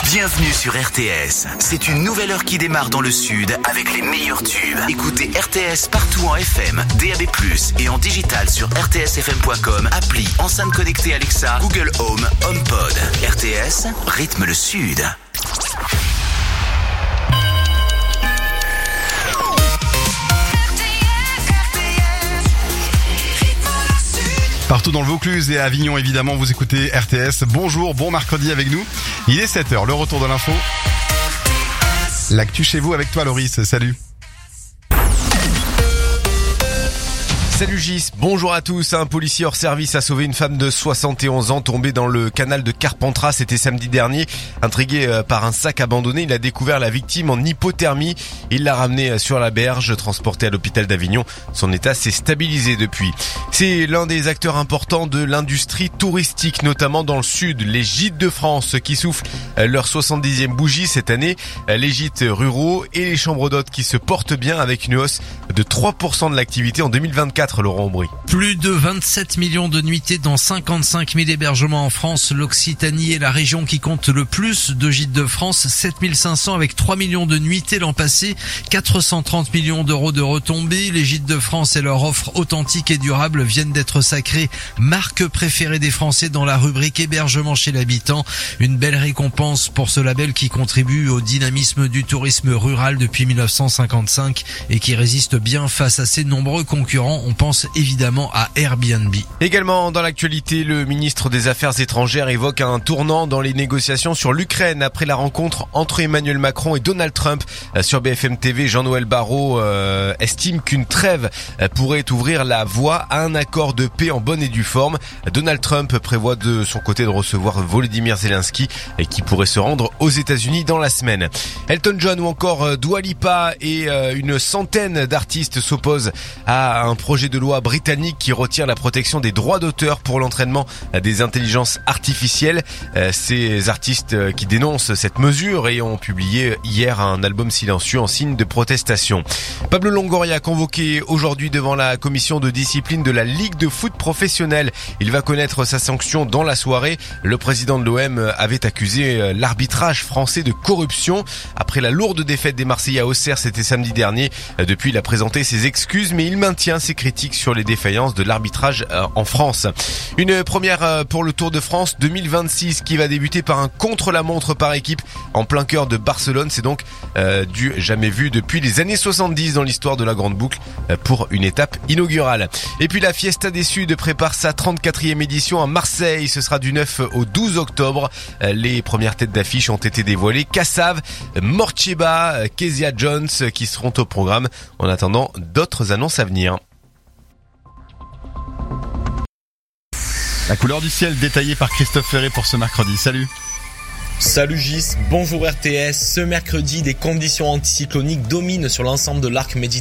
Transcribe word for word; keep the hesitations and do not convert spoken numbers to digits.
Bienvenue sur R T S. C'est une nouvelle heure qui démarre dans le sud avec les meilleurs tubes. Écoutez R T S partout en F M, D A B plus, et en digital sur r t s f m point com, appli, enceinte connectée Alexa, Google Home, HomePod. R T S, rythme le sud. Partout dans le Vaucluse et à Avignon, évidemment, vous écoutez R T S. Bonjour, bon mercredi avec nous. Il est sept heures, le retour de l'info. L'actu chez vous avec toi, Loris. Salut. Salut Gis, bonjour à tous. Un policier hors service a sauvé une femme de soixante et onze ans tombée dans le canal de Carpentras. C'était samedi dernier. Intrigué par un sac abandonné, il a découvert la victime en hypothermie. Il l'a ramenée sur la berge, transportée à l'hôpital d'Avignon. Son état s'est stabilisé depuis. C'est l'un des acteurs importants de l'industrie touristique, notamment dans le sud. Les Gîtes de France qui soufflent leur soixante-dixième bougie cette année. Les gîtes ruraux et les chambres d'hôtes qui se portent bien avec une hausse de trois pour cent de l'activité en deux mille vingt-quatre. Laurent Aubry. Plus de vingt-sept millions de nuitées dans cinquante-cinq mille hébergements en France. L'Occitanie est la région qui compte le plus de gîtes de France, sept mille cinq cents avec trois millions de nuitées l'an passé, quatre cent trente millions d'euros de retombées. Les Gîtes de France et leur offre authentique et durable viennent d'être sacrés marque préférée des Français dans la rubrique hébergement chez l'habitant. Une belle récompense pour ce label qui contribue au dynamisme du tourisme rural depuis mille neuf cent cinquante-cinq et qui résiste bien face à ses nombreux concurrents. On pense évidemment à Airbnb. Également dans l'actualité, le ministre des Affaires étrangères évoque un tournant dans les négociations sur l'Ukraine après la rencontre entre Emmanuel Macron et Donald Trump. Sur B F M T V, Jean-Noël Barrot euh, estime qu'une trêve pourrait ouvrir la voie à un accord de paix en bonne et due forme. Donald Trump prévoit de son côté de recevoir Volodymyr Zelensky et qui pourrait se rendre aux États-Unis dans la semaine. Elton John ou encore Dua Lipa et euh, une centaine d'artistes s'opposent à un projet de loi britannique qui retire la protection des droits d'auteur pour l'entraînement des intelligences artificielles. Ces artistes qui dénoncent cette mesure et ont publié hier un album silencieux en signe de protestation. Pablo Longoria convoqué aujourd'hui devant la commission de discipline de la Ligue de foot professionnelle. Il va connaître sa sanction dans la soirée. Le président de l'O M avait accusé l'arbitrage français de corruption après la lourde défaite des Marseillais à Auxerre, c'était samedi dernier. Depuis, il a présenté ses excuses, mais il maintient ses critiques sur les défaillances de l'arbitrage en France. Une première pour le Tour de France deux mille vingt-six qui va débuter par un contre-la-montre par équipe en plein cœur de Barcelone. C'est donc euh, du jamais vu depuis les années soixante-dix dans l'histoire de la Grande Boucle pour une étape inaugurale. Et puis la Fiesta des Suds prépare sa trente-quatrième édition à Marseille. Ce sera du neuf au douze octobre. Les premières têtes d'affiche ont été dévoilées. Kassav, Morcheba, Kezia Jones qui seront au programme. En attendant, d'autres annonces à venir. La couleur du ciel détaillée par Christophe Ferré pour ce mercredi. Salut. Salut Gis, bonjour R T S. Ce mercredi, des conditions anticycloniques dominent sur l'ensemble de l'arc méditerranéen.